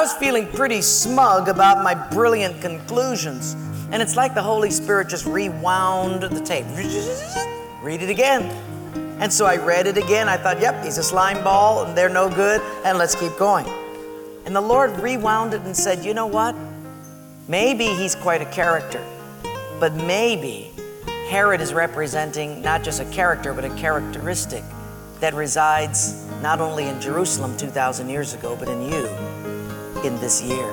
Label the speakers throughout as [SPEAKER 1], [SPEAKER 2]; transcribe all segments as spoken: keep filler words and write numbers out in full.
[SPEAKER 1] was feeling pretty smug about my brilliant conclusions. And it's like the Holy Spirit just rewound the tape. Read it again. And so I read it again. I thought, yep, he's a slime ball and they're no good, and let's keep going. And the Lord rewound it and said, you know what? Maybe he's quite a character, but maybe Herod is representing not just a character, but a characteristic that resides not only in Jerusalem two thousand years ago, but in you in this year.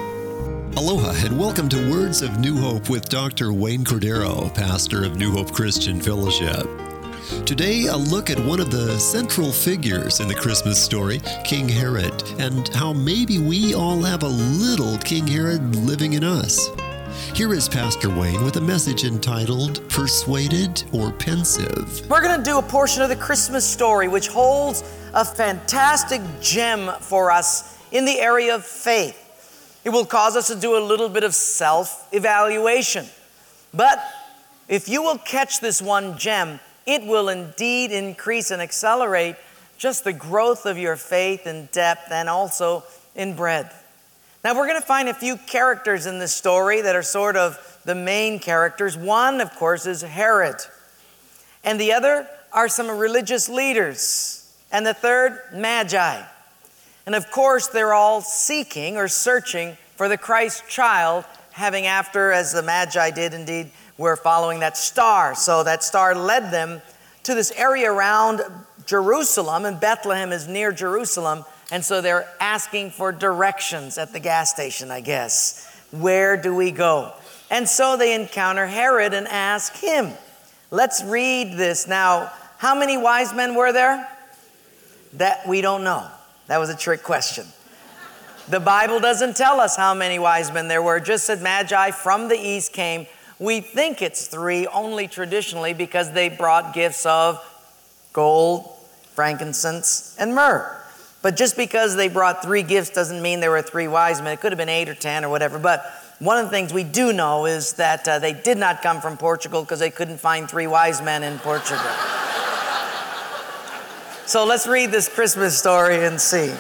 [SPEAKER 2] Aloha and welcome to Words of New Hope with Doctor Wayne Cordero, pastor of New Hope Christian Fellowship. Today, a look at one of the central figures in the Christmas story, King Herod, and how maybe we all have a little King Herod living in us. Here is Pastor Wayne with a message entitled, Persuaded or Pensive.
[SPEAKER 1] We're going to do a portion of the Christmas story which holds a fantastic gem for us in the area of faith. It will cause us to do a little bit of self-evaluation. But if you will catch this one gem, it will indeed increase and accelerate just the growth of your faith in depth and also in breadth. Now we're going to find a few characters in this story that are sort of the main characters. One, of course, is Herod. And the other are some religious leaders. And the third, Magi. And of course, they're all seeking or searching for the Christ child, having after, as the Magi did indeed, were following that star. So that star led them to this area around Jerusalem, and Bethlehem is near Jerusalem. And so they're asking for directions at the gas station, I guess. Where do we go? And so they encounter Herod and ask him. Let's read this. Now, how many wise men were there? That we don't know. That was a trick question. The Bible doesn't tell us how many wise men there were. It just said Magi from the east came. We think it's three only traditionally because they brought gifts of gold, frankincense, and myrrh. But just because they brought three gifts doesn't mean there were three wise men. It could have been eight or ten or whatever. But one of the things we do know is that uh, they did not come from Portugal because they couldn't find three wise men in Portugal. So let's read this Christmas story and see.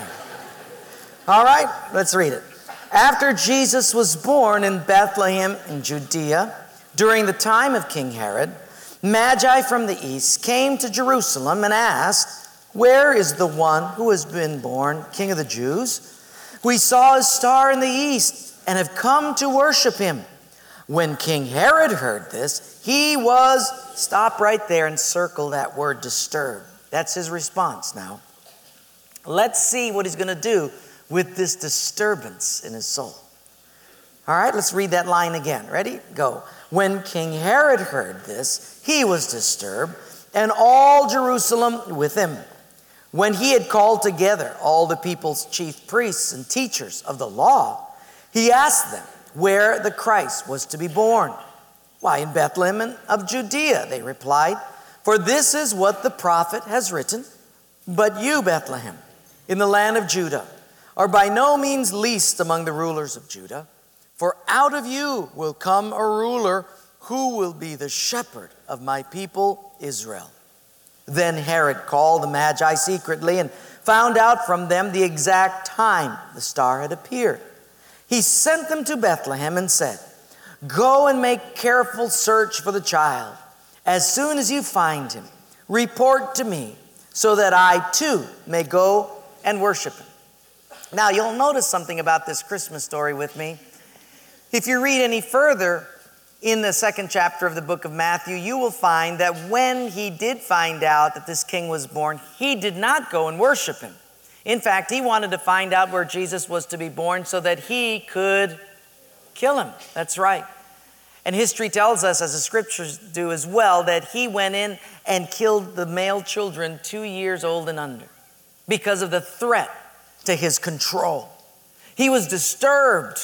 [SPEAKER 1] All right, let's read it. After Jesus was born in Bethlehem in Judea, during the time of King Herod, Magi from the east came to Jerusalem and asked, where is the one who has been born King of the Jews? We saw his star in the east and have come to worship him. When King Herod heard this, he was, stop right there and circle that word disturbed. That's his response now. Let's see what he's going to do with this disturbance in his soul. All right, let's read that line again. Ready? Go. When King Herod heard this, he was disturbed, and all Jerusalem with him. When he had called together all the people's chief priests and teachers of the law, he asked them where the Christ was to be born. Why, in Bethlehem of Judea, they replied. For this is what the prophet has written. But you, Bethlehem, in the land of Judah, are by no means least among the rulers of Judah. For out of you will come a ruler who will be the shepherd of my people Israel. Then Herod called the Magi secretly and found out from them the exact time the star had appeared. He sent them to Bethlehem and said, go and make careful search for the child. As soon as you find him, report to me so that I too may go and worship him. Now you'll notice something about this Christmas story with me. If you read any further in the second chapter of the book of Matthew, you will find that when he did find out that this king was born, he did not go and worship him. In fact, he wanted to find out where Jesus was to be born so that he could kill him. That's right. And history tells us, as the scriptures do as well, that he went in and killed the male children two years old and under because of the threat to his control. He was disturbed.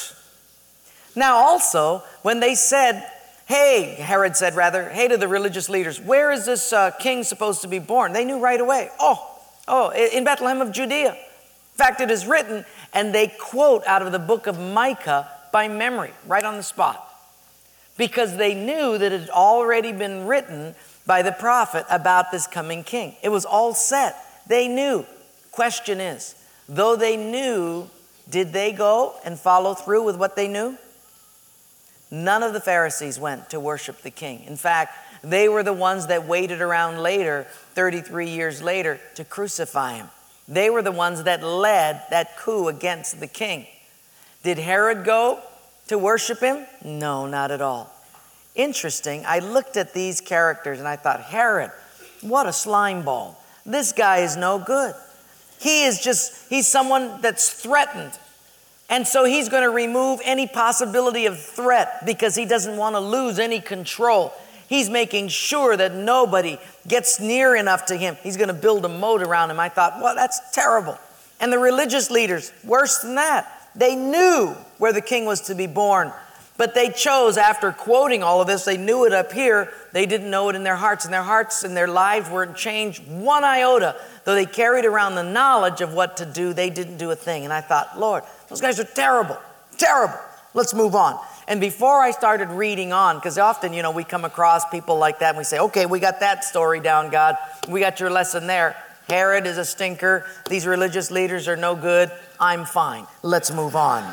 [SPEAKER 1] Now also, when they said, hey, Herod said rather, hey to the religious leaders, where is this uh, king supposed to be born? They knew right away. Oh, oh, in Bethlehem of Judea. In fact, it is written, and they quote out of the book of Micah by memory, right on the spot. Because they knew that it had already been written by the prophet about this coming king. It was all set. They knew. Question is, though they knew Did they go and follow through with what they knew? None of the Pharisees went to worship the king. In fact, they were the ones that waited around later, thirty-three years later, to crucify him. They were the ones that led that coup against the king. Did Herod go to worship him? No, not at all. Interesting, I looked at these characters and I thought, Herod, what a slime ball. This guy is no good. He is just, he's someone that's threatened. And so he's going to remove any possibility of threat because he doesn't want to lose any control. He's making sure that nobody gets near enough to him. He's going to build a moat around him. I thought, well, that's terrible. And the religious leaders, worse than that. They knew where the king was to be born. But they chose, after quoting all of this, they knew it up here. They didn't know it in their hearts. And their hearts and their lives weren't changed one iota. Though they carried around the knowledge of what to do, they didn't do a thing. And I thought, Lord, those guys are terrible, terrible. Let's move on. And before I started reading on, because often, you know, we come across people like that and we say, okay, we got that story down, God. We got your lesson there. Herod is a stinker. These religious leaders are no good. I'm fine. Let's move on.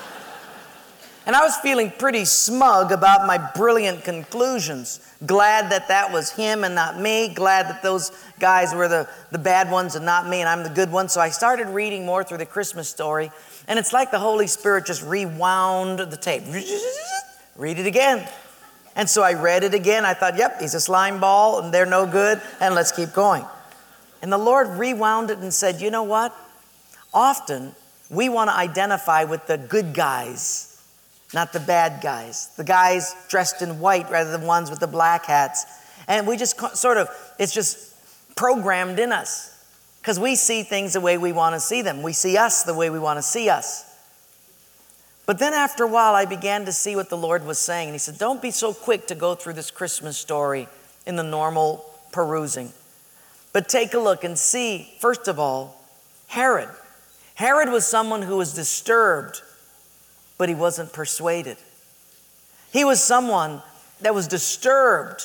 [SPEAKER 1] And I was feeling pretty smug about my brilliant conclusions. Glad that that was him and not me. Glad that those guys were the, the bad ones and not me, and I'm the good one. So I started reading more through the Christmas story. And it's like the Holy Spirit just rewound the tape. Read it again. And so I read it again. I thought, yep, he's a slime ball and they're no good. And let's keep going. And the Lord rewound it and said, you know what? Often we want to identify with the good guys, not the bad guys. The guys dressed in white rather than ones with the black hats. And we just sort of, it's just programmed in us. Because we see things the way we want to see them. We see us the way we want to see us. But then after a while, I began to see what the Lord was saying. And he said, don't be so quick to go through this Christmas story in the normal perusing. But take a look and see, first of all, Herod. Herod was someone who was disturbed, but he wasn't persuaded. He was someone that was disturbed,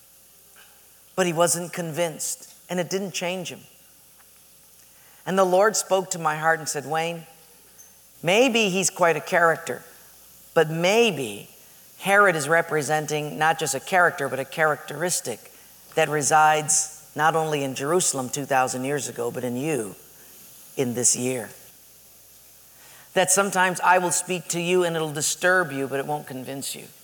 [SPEAKER 1] but he wasn't convinced. And it didn't change him. And the Lord spoke to my heart and said, Wayne, maybe he's quite a character, but maybe Herod is representing not just a character, but a characteristic that resides not only in Jerusalem two thousand years ago, but in you in this year. That sometimes I will speak to you and it'll disturb you, but it won't convince you.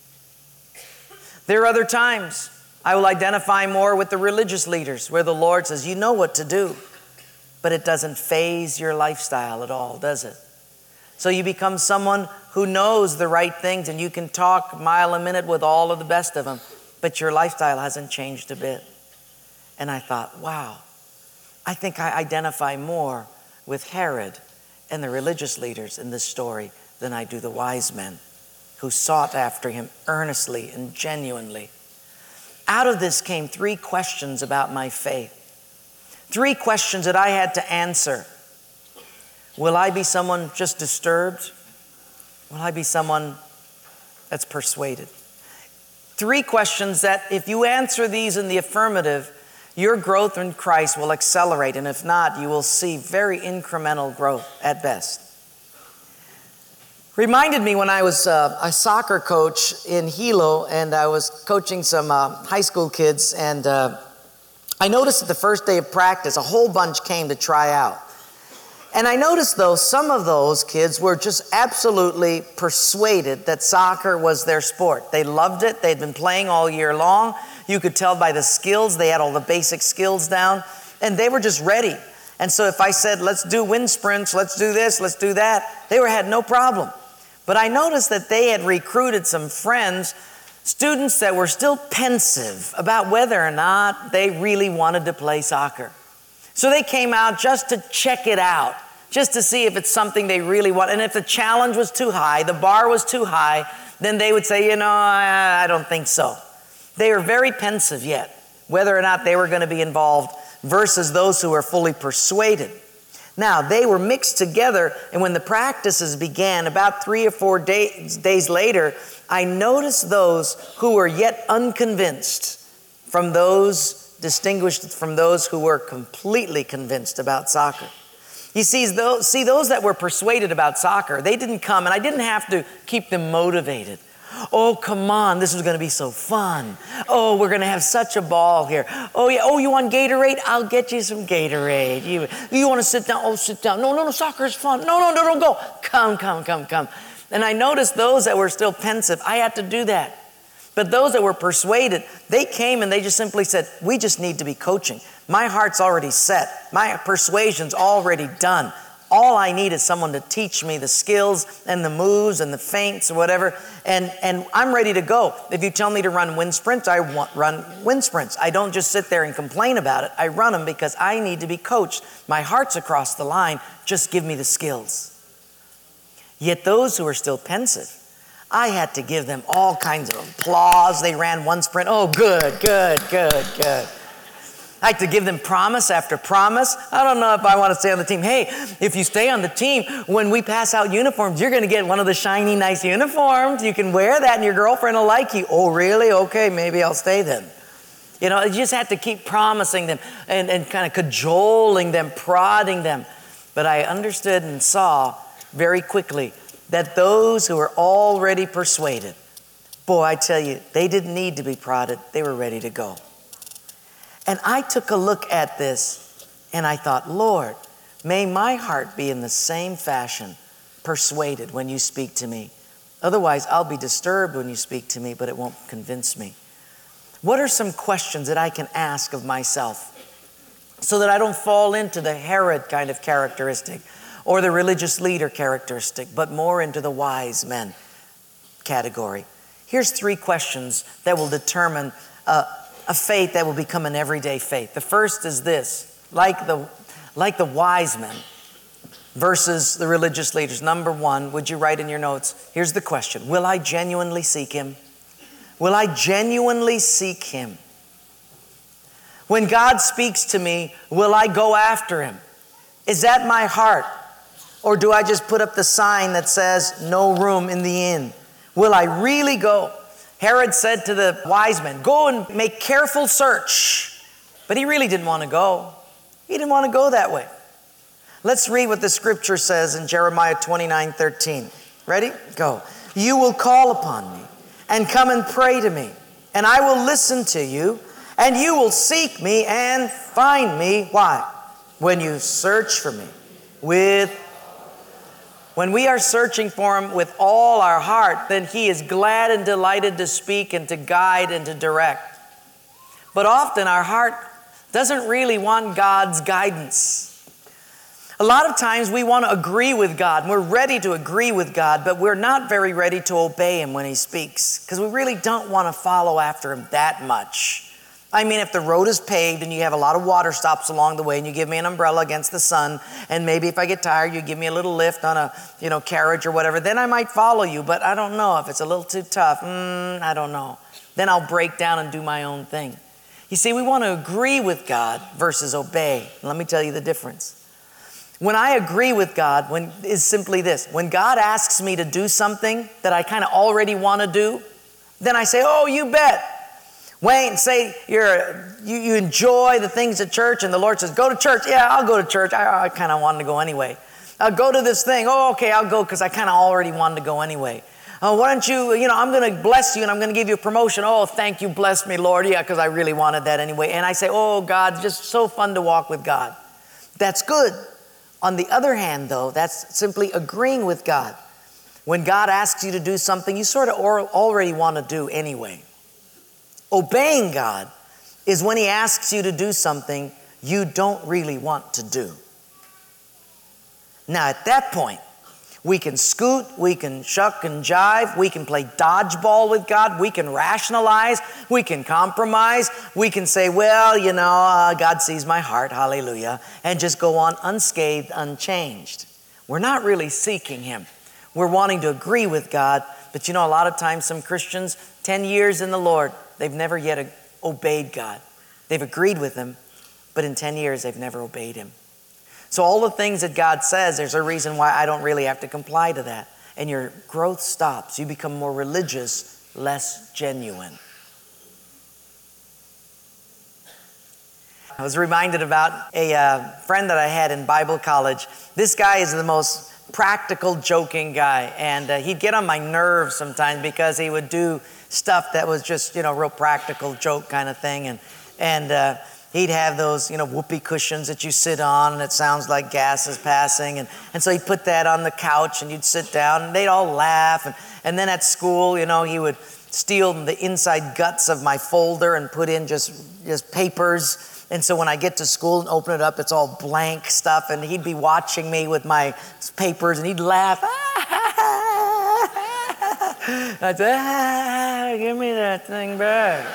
[SPEAKER 1] There are other times I will identify more with the religious leaders where the Lord says, you know what to do. But it doesn't phase your lifestyle at all, does it? So you become someone who knows the right things and you can talk a mile a minute with all of the best of them, but your lifestyle hasn't changed a bit. And I thought, wow, I think I identify more with Herod and the religious leaders in this story than I do the wise men who sought after him earnestly and genuinely. Out of this came three questions about my faith. Three questions that I had to answer. Will I be someone just disturbed? Will I be someone that's persuaded? Three questions that if you answer these in the affirmative, your growth in Christ will accelerate. And if not, you will see very incremental growth at best. Reminded me when I was uh, a soccer coach in Hilo and I was coaching some uh, high school kids, and uh, I noticed that the first day of practice, a whole bunch came to try out. And I noticed, though, some of those kids were just absolutely persuaded that soccer was their sport. They loved it. They'd been playing all year long. You could tell by the skills. They had all the basic skills down. And they were just ready. And so if I said, let's do wind sprints, let's do this, let's do that, they were had no problem. But I noticed that they had recruited some friends, students that were still pensive about whether or not they really wanted to play soccer. So they came out just to check it out, just to see if it's something they really want. And if the challenge was too high, the bar was too high, then they would say, you know, I, I don't think so. They were very pensive yet, whether or not they were going to be involved versus those who were fully persuaded. Now, they were mixed together, and when the practices began, about three or four days, days later, I noticed those who were yet unconvinced from those distinguished from those who were completely convinced about soccer. You see those, see, those that were persuaded about soccer, they didn't come, and I didn't have to keep them motivated. Oh, come on, this is going to be so fun. Oh, we're going to have such a ball here. Oh, yeah, oh, you want Gatorade? I'll get you some Gatorade. You, you want to sit down? Oh, sit down. No, no, no, soccer is fun. No, no, no, don't go. Come, come, come, come. And I noticed those that were still pensive, I had to do that. But those that were persuaded, they came and they just simply said, we just need to be coaching. My heart's already set. My persuasion's already done. All I need is someone to teach me the skills and the moves and the feints or whatever, and, and I'm ready to go. If you tell me to run wind sprints, I want, run wind sprints. I don't just sit there and complain about it. I run them because I need to be coached. My heart's across the line. Just give me the skills. Yet those who are still pensive, I had to give them all kinds of applause. They ran one sprint. Oh, good, good, good, good. I had to give them promise after promise. I don't know if I want to stay on the team. Hey, if you stay on the team, when we pass out uniforms, you're going to get one of the shiny, nice uniforms. You can wear that and your girlfriend will like you. Oh, really? Okay, maybe I'll stay then. You know, you just have to keep promising them and, and kind of cajoling them, prodding them. But I understood and saw very quickly that those who were already persuaded, boy, I tell you, they didn't need to be prodded. They were ready to go. And I took a look at this and I thought, Lord, may my heart be in the same fashion, persuaded when you speak to me. Otherwise, I'll be disturbed when you speak to me, but it won't convince me. What are some questions that I can ask of myself so that I don't fall into the Herod kind of characteristic or the religious leader characteristic, but more into the wise men category? Here's three questions that will determine uh, a faith that will become an everyday faith. The first is this, like the, like the wise men versus the religious leaders. Number one, would you write in your notes? Here's the question. Will I genuinely seek him? Will I genuinely seek him? When God speaks to me, will I go after him? Is that my heart? Or do I just put up the sign that says no room in the inn? Will I really go? Herod said to the wise men, go and make careful search. But he really didn't want to go. He didn't want to go that way. Let's read what the scripture says in Jeremiah twenty-nine thirteen. Ready? Go. You will call upon me and come and pray to me, and I will listen to you, and you will seek me and find me. Why? When you search for me with When we are searching for him with all our heart, then he is glad and delighted to speak and to guide and to direct. But often our heart doesn't really want God's guidance. A lot of times we want to agree with God, and we're ready to agree with God, but we're not very ready to obey him when he speaks, because we really don't want to follow after him that much. I mean, if the road is paved and you have a lot of water stops along the way and you give me an umbrella against the sun, and maybe if I get tired, you give me a little lift on a, you know, carriage or whatever, then I might follow you. But I don't know. If it's a little too tough, mm, I don't know. Then I'll break down and do my own thing. You see, we want to agree with God versus obey. Let me tell you the difference. When I agree with God, when is simply this. When God asks me to do something that I kind of already want to do, then I say, oh, you bet. Wayne, say you're, you, you enjoy the things at church, and the Lord says, go to church. Yeah, I'll go to church. I, I kind of wanted to go anyway. Uh, go to this thing. Oh, okay, I'll go because I kind of already wanted to go anyway. Uh, why don't you, you know, I'm going to bless you and I'm going to give you a promotion. Oh, thank you, bless me, Lord. Yeah, because I really wanted that anyway. And I say, oh, God, just so fun to walk with God. That's good. On the other hand, though, that's simply agreeing with God. When God asks you to do something, you sort of already want to do anyway. Obeying God is when he asks you to do something you don't really want to do. Now, at that point, we can scoot, we can shuck and jive, we can play dodgeball with God, we can rationalize, we can compromise, we can say, well, you know, uh, God sees my heart, hallelujah, and just go on unscathed, unchanged. We're not really seeking him. We're wanting to agree with God, but you know, a lot of times some Christians, ten years in the Lord, they've never yet obeyed God. They've agreed with him, but in ten years, they've never obeyed him. So all the things that God says, there's a reason why I don't really have to comply to that. And your growth stops. You become more religious, less genuine. I was reminded about a uh, friend that I had in Bible college. This guy is the most practical, joking guy, and uh, he'd get on my nerves sometimes because he would do stuff that was just, you know, real practical joke kind of thing, and and uh, he'd have those, you know, whoopee cushions that you sit on, and it sounds like gas is passing, and, and so he'd put that on the couch, and you'd sit down, and they'd all laugh, and, and then at school, you know, he would steal the inside guts of my folder and put in just just papers. And so when I get to school and open it up, it's all blank stuff. And he'd be watching me with my papers, and he'd laugh. I'd say, ah, give me that thing back.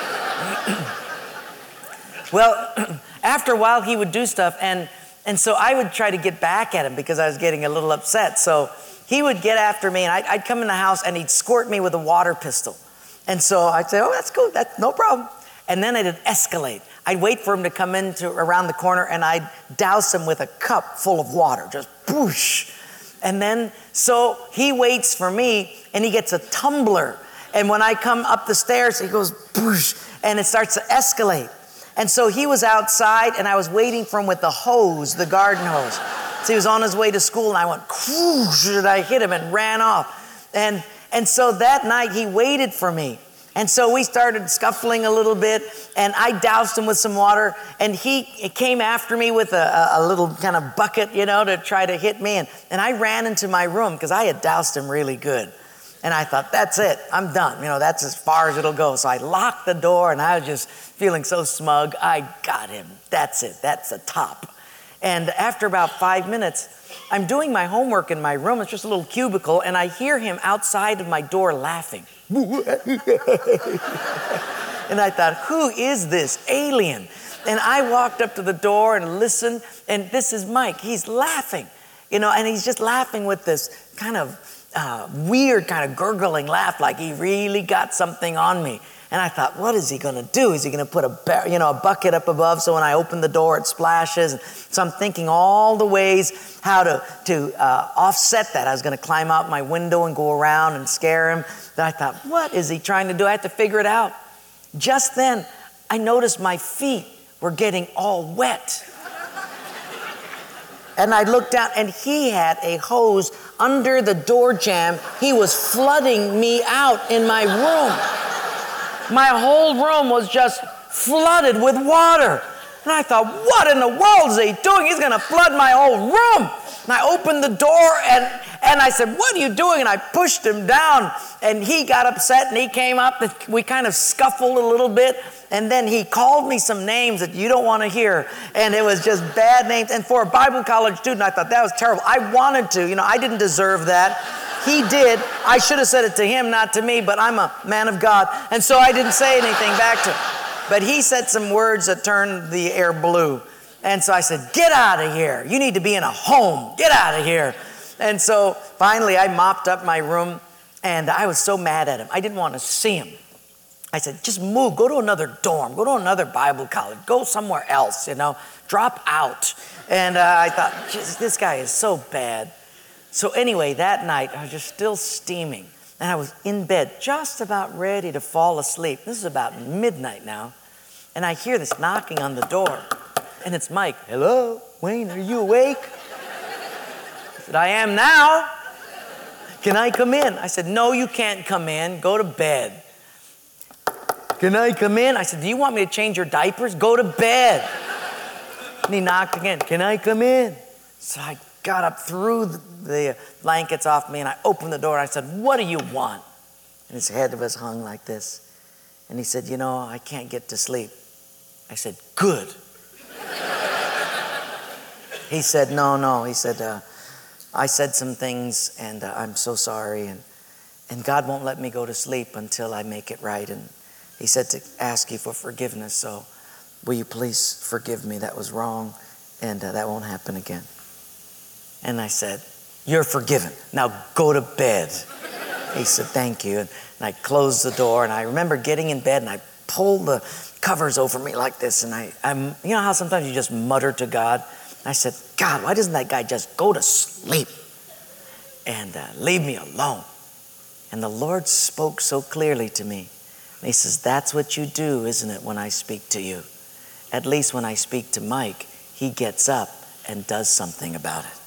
[SPEAKER 1] Well, after a while, he would do stuff. And, and so I would try to get back at him because I was getting a little upset. So he would get after me, and I'd, I'd come in the house, and he'd squirt me with a water pistol. And so I'd say, oh, that's cool. That's no problem. And then it'd escalate. I'd wait for him to come into around the corner, and I'd douse him with a cup full of water, just whoosh. And then, so he waits for me, and he gets a tumbler. And when I come up the stairs, he goes whoosh, and it starts to escalate. And so he was outside, and I was waiting for him with the hose, the garden hose. So he was on his way to school, and I went whoosh, and I hit him and ran off. And, and so that night, he waited for me. And so we started scuffling a little bit, and I doused him with some water, and he came after me with a, a little kind of bucket, you know, to try to hit me. And, and I ran into my room because I had doused him really good. And I thought, that's it, I'm done. You know, that's as far as it'll go. So I locked the door, and I was just feeling so smug. I got him. That's it. That's the top. And after about five minutes, I'm doing my homework in my room. It's just a little cubicle, and I hear him outside of my door laughing. And I thought, who is this alien? And I walked up to the door and listened, and this is Mike. He's laughing, you know, and he's just laughing with this kind of uh, weird kind of gurgling laugh, like he really got something on me. And I thought, what is he going to do? Is he going to put a, bar- you know, a bucket up above so when I open the door it splashes? And so I'm thinking all the ways how to, to uh, offset that. I was going to climb out my window and go around and scare him. Then I thought, what is he trying to do? I have to figure it out. Just then, I noticed my feet were getting all wet. And I looked down, and he had a hose under the door jamb. He was flooding me out in my room. My whole room was just flooded with water. And I thought, what in the world is he doing? He's going to flood my whole room. And I opened the door, and, and I said, what are you doing? And I pushed him down, and he got upset, and he came up, and we kind of scuffled a little bit. And then he called me some names that you don't want to hear. And it was just bad names. And for a Bible college student, I thought that was terrible. I wanted to, you know, I didn't deserve that. He did. I should have said it to him, not to me, but I'm a man of God. And so I didn't say anything back to him. But he said some words that turned the air blue. And so I said, get out of here. You need to be in a home. Get out of here. And so finally I mopped up my room, and I was so mad at him. I didn't want to see him. I said, just move, go to another dorm, go to another Bible college, go somewhere else, you know, drop out. And uh, I thought, this guy is so bad. So anyway, that night, I was just still steaming, and I was in bed, just about ready to fall asleep. This is about midnight now, and I hear this knocking on the door, and it's Mike. Hello, Wayne, are you awake? I said, I am now. Can I come in? I said, no, you can't come in. Go to bed. Can I come in? I said, do you want me to change your diapers? Go to bed. And he knocked again. Can I come in? So I got up, threw the blankets off me, and I opened the door, and I said, what do you want? And his head was hung like this. And he said, you know, I can't get to sleep. I said, good. He said, no, no. He said, uh, I said some things, and uh, I'm so sorry, and, and God won't let me go to sleep until I make it right. And he said to ask you for forgiveness, so will you please forgive me? That was wrong, and uh, that won't happen again. And I said, you're forgiven. Now go to bed. He said, thank you. And, and I closed the door, and I remember getting in bed, and I pulled the covers over me like this, and I, I'm, you know how sometimes you just mutter to God? And I said, God, why doesn't that guy just go to sleep and uh, leave me alone? And the Lord spoke so clearly to me. And he says, that's what you do, isn't it, when I speak to you? at least when I speak to Mike, he gets up and does something about it.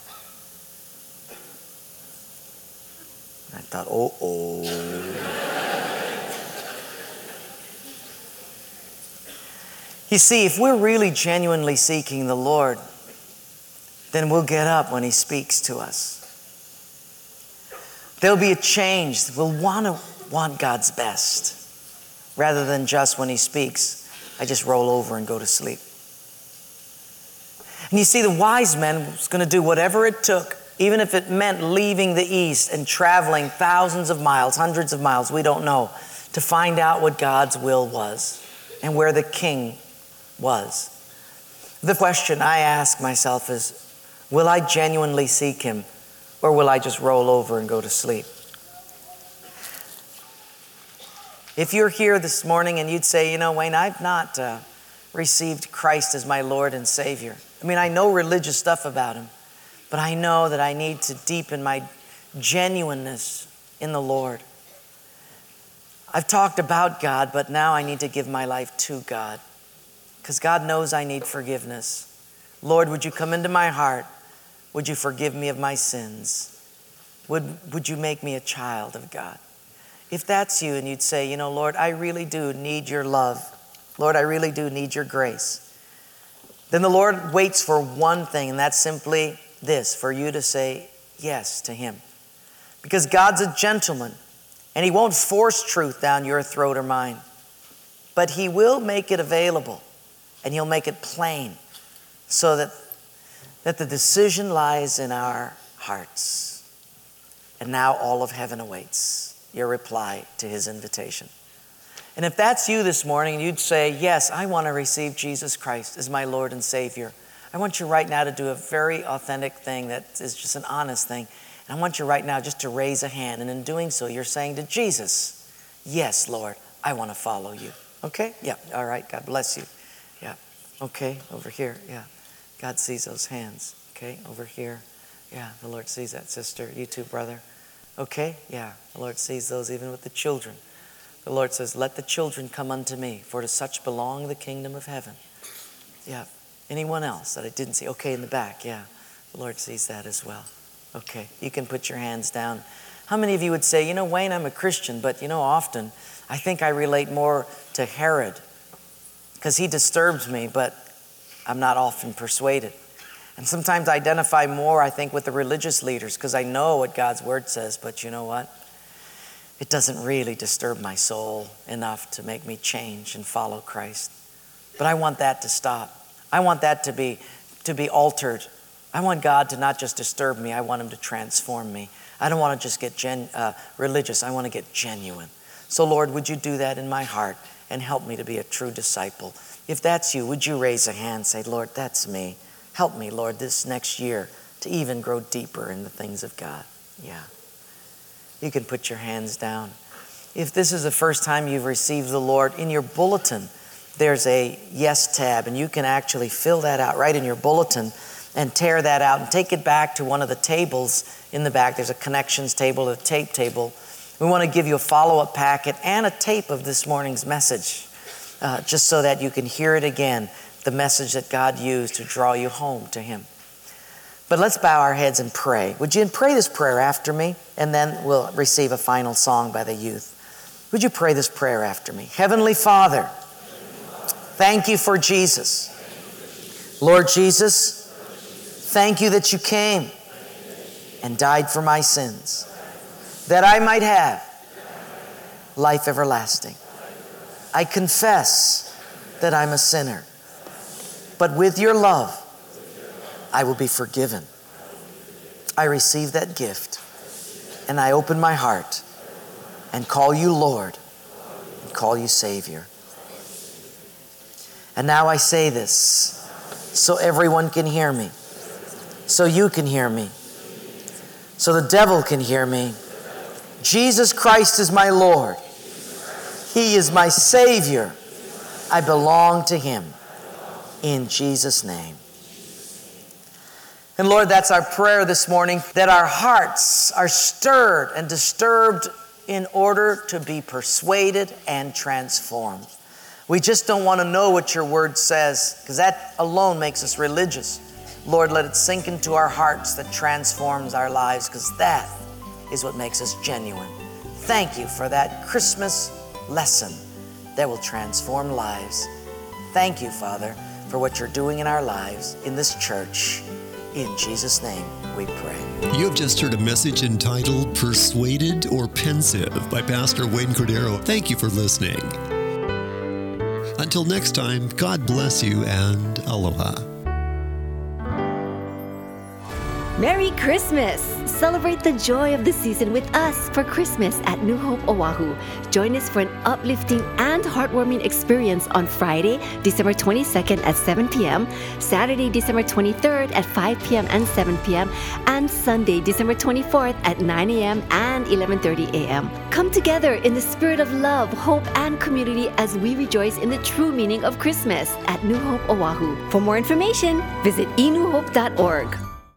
[SPEAKER 1] I thought, oh, oh. You see, if we're really genuinely seeking the Lord, then we'll get up when he speaks to us. There'll be a change. We'll want to want God's best rather than just when he speaks, I just roll over and go to sleep. And you see, the wise man was going to do whatever it took, even if it meant leaving the east and traveling thousands of miles, hundreds of miles, we don't know, to find out what God's will was and where the king was. The question I ask myself is, will I genuinely seek him, or will I just roll over and go to sleep? If you're here this morning and you'd say, you know, Wayne, I've not uh, received Christ as my Lord and Savior. I mean, I know religious stuff about him, but I know that I need to deepen my genuineness in the Lord. I've talked about God, but now I need to give my life to God, because God knows I need forgiveness. Lord, would you come into my heart? Would you forgive me of my sins? Would, would you make me a child of God? If that's you and you'd say, you know, Lord, I really do need your love. Lord, I really do need your grace. Then the Lord waits for one thing, and that's simply this, for you to say yes to him. Because God's a gentleman, and he won't force truth down your throat or mine. But he will make it available, and he'll make it plain so that, that the decision lies in our hearts. And now all of heaven awaits your reply to his invitation. And if that's you this morning, and you'd say, yes, I want to receive Jesus Christ as my Lord and Savior, I want you right now to do a very authentic thing that is just an honest thing. And I want you right now just to raise a hand. And in doing so, you're saying to Jesus, yes, Lord, I want to follow you. Okay? Yeah. All right. God bless you. Yeah. Okay. Over here. Yeah. God sees those hands. Okay. Over here. Yeah. The Lord sees that, sister. You too, brother. Okay? Yeah. The Lord sees those even with the children. The Lord says, let the children come unto me, for to such belong the kingdom of heaven. Yeah. Anyone else that I didn't see? Okay, in the back. Yeah. The Lord sees that as well. Okay. You can put your hands down. How many of you would say, you know, Wayne, I'm a Christian, but you know, often I think I relate more to Herod because he disturbs me, but I'm not often persuaded. And sometimes I identify more, I think, with the religious leaders because I know what God's word says, but you know what? It doesn't really disturb my soul enough to make me change and follow Christ. But I want that to stop. I want that to be, to be altered. I want God to not just disturb me, I want him to transform me. I don't want to just get gen, uh, religious, I want to get genuine. So Lord, would you do that in my heart and help me to be a true disciple? If that's you, would you raise a hand and say, Lord, that's me. Help me, Lord, this next year to even grow deeper in the things of God. Yeah. You can put your hands down. If this is the first time you've received the Lord, in your bulletin, there's a yes tab, and you can actually fill that out right in your bulletin and tear that out and take it back to one of the tables in the back. There's a connections table, a tape table. We want to give you a follow-up packet and a tape of this morning's message, uh, just so that you can hear it again, the message that God used to draw you home to him. But let's bow our heads and pray. Would you pray this prayer after me? And then we'll receive a final song by the youth. Would you pray this prayer after me? Heavenly Father, thank you for Jesus. Lord Jesus, thank you that you came and died for my sins, that I might have life everlasting. I confess that I'm a sinner, but with your love, I will be forgiven. I receive that gift, and I open my heart and call you Lord and call you Savior. And now I say this so everyone can hear me, so you can hear me, so the devil can hear me. Jesus Christ is my Lord. He is my Savior. I belong to him. In Jesus' name. And Lord, that's our prayer this morning, that our hearts are stirred and disturbed in order to be persuaded and transformed. We just don't want to know what your word says, because that alone makes us religious. Lord, let it sink into our hearts that transforms our lives, because that is what makes us genuine. Thank you for that Christmas lesson that will transform lives. Thank you, Father, for what you're doing in our lives, in this church. In Jesus' name we pray.
[SPEAKER 2] You have just heard a message entitled Persuaded or Pensive by Pastor Wayne Cordero. Thank you for listening. Until next time, God bless you and aloha.
[SPEAKER 3] Merry Christmas! Celebrate the joy of the season with us for Christmas at New Hope Oahu. Join us for an uplifting and heartwarming experience on Friday, December twenty-second at seven p.m., Saturday, December twenty-third at five p.m. and seven p.m., and Sunday, December twenty-fourth at nine a.m. and eleven thirty a.m. Come together in the spirit of love, hope, and community as we rejoice in the true meaning of Christmas at New Hope Oahu. For more information, visit e new hope dot org.